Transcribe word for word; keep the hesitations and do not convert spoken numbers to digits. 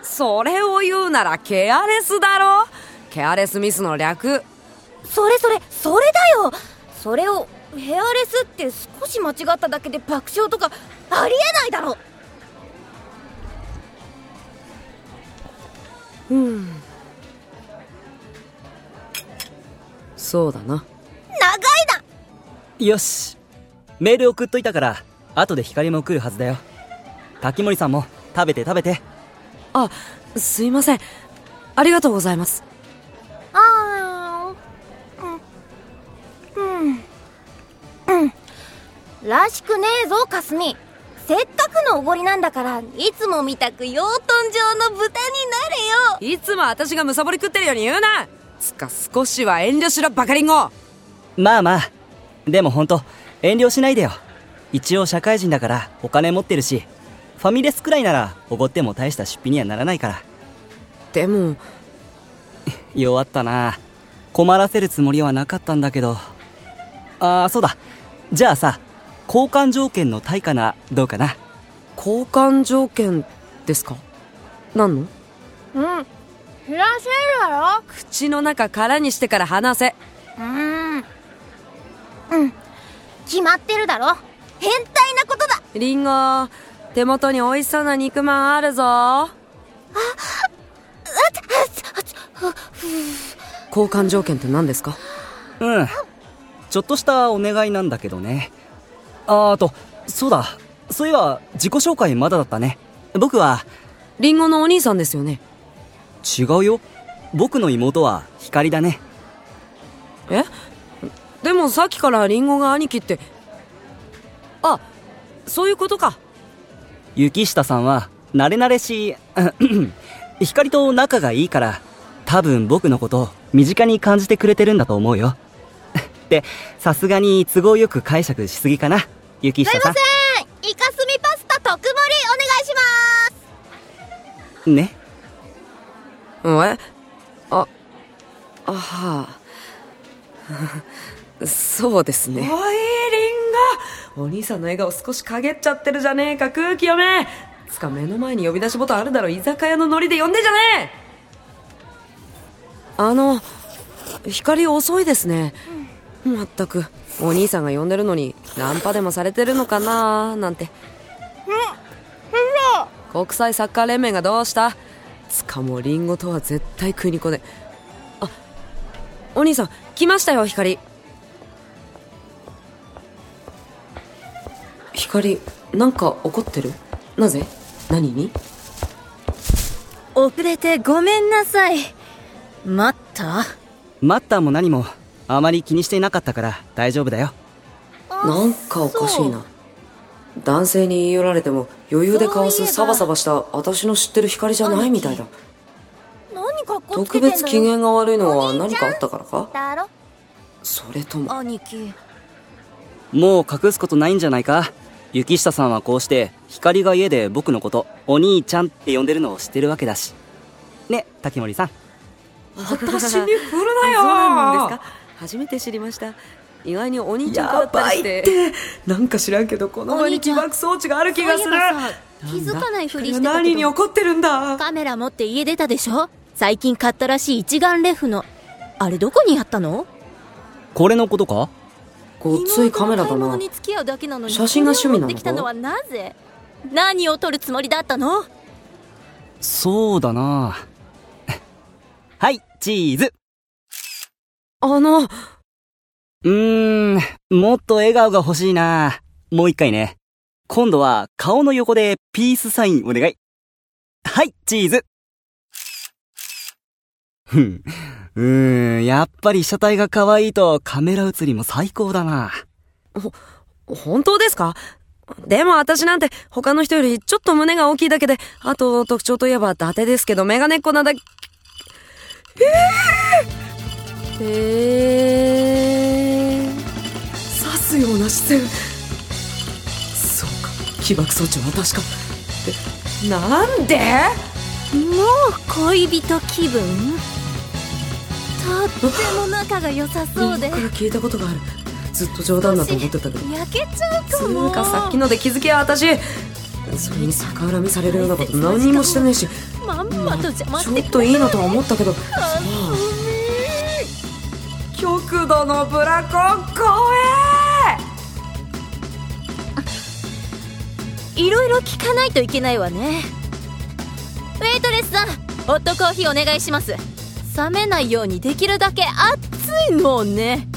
それを言うならケアレスだろ。ケアレスミスの略。 それそれそれだよ。それをヘアレスって少し間違っただけで爆笑とかありえないだろ。 うんそうだな。 長いな。 よし、メール送っといたから後で光も来るはずだよ。滝森さんも食べて食べて。 あ、すいません、ありがとうございます。 あーうんうんうんらしくねえぞかすみ。せっかくのおごりなんだからいつもみたく養豚場の豚になれよ。 いつも私がむさぼり食ってるように言うな。つか少しは遠慮しろバカリンゴ。 まあまあ、でもほんと遠慮しないでよ。一応社会人だからお金持ってるし、ファミレスくらいならおごっても大した出費にはならないから。 でも弱ったな。困らせるつもりはなかったんだけど。ああ、そうだ。じゃあさ、交換条件の対価などうかな。 交換条件ですか？何の？ うん知らせるだろ。 口の中空にしてから話せ。 うーんうん決まってるだろ。変態なことだ。 リンゴ、手元に美味しそうな肉まんあるぞ。あ交換条件って何ですか？ うんちょっとしたお願いなんだけどね。あーとそうだ、そういえば自己紹介まだだったね。僕はリンゴのお兄さんですよね。 違うよ、僕の妹は光だね。 え？でもさっきからリンゴが兄貴って。あ、そういうことか。 雪下さんは慣れ慣れし光と仲がいいから多分僕のことを身近に感じてくれてるんだと思うよってさすがに都合よく解釈しすぎかな、雪下さん。 すいません、イカスミパスタ特盛りお願いしますね。 えあ、あはあそうですね。おいリンゴ、お兄さんの笑顔少し陰っちゃってるじゃねえか。空気読め。つか目の前に呼び出しボタンあるだろ。居酒屋のノリで呼んでんじゃねえ。あの光遅いですね、うん、まったくお兄さんが呼んでるのにナンパでもされてるのかななんて。うん、国際サッカー連盟がどうした。つかもうリンゴとは絶対食いにこね。あ、お兄さん来ましたよ。光光なんか怒ってる？なぜ？何に？ 遅れてごめんなさい。待った待ったも何もあまり気にしていなかったから大丈夫だよ。 なんかおかしいな。男性に言い寄られても余裕でかわすサバサバした私の知ってる光じゃないみたいだ。 何かっこつけ特てんのよ。 別機嫌が悪いのは何かあったからか？ だろそれとも兄貴。 もう隠すことないんじゃないか。雪下さんはこうして光が家で僕のことお兄ちゃんって呼んでるのを知ってるわけだしね。滝森さん、 私に振るなよ。そうなんですか？初めて知りました。意外にお兄ちゃんだったりして。やばいってなんか知らんけどこの場に起爆装置がある気がする。 気づかないふりしてたけど何に怒ってるんだ。 カメラ持って家出たでしょ。最近買ったらしい一眼レフのあれどこにやったの？ これのことか？ ごっついカメラだな。写真が趣味なのか？ のはなぜ？何を撮るつもりだったの？ そうだなはいチーズ。 あのうーんもっと笑顔が欲しいな。もう一回ね。今度は顔の横でピースサインお願い。はいチーズ。ふんうーんやっぱり被写体が可愛いとカメラ写りも最高だな。 ほ本当ですか？でも私なんて他の人よりちょっと胸が大きいだけで、あと特徴といえば伊達ですけどメガネっ子なだけ。えー、えー、刺すような視線。そうか、起爆装置は確か。え、なんで？ もう恋人気分？とっても仲が良さそうで。 から聞いたことがある。ずっと冗談だと思ってたけど。 焼けちゃうかも。 つうかさっきので気づきは私。 それに逆恨みされるようなこと何もしてないし、 まんまと邪魔して、 まあ、ちょっといいなとは思ったけど、極度のブラコン怖え。いろいろ聞かないといけないわね。ウェイトレスさん、ホットコーヒーお願いします。冷めないようにできるだけ熱いのをね。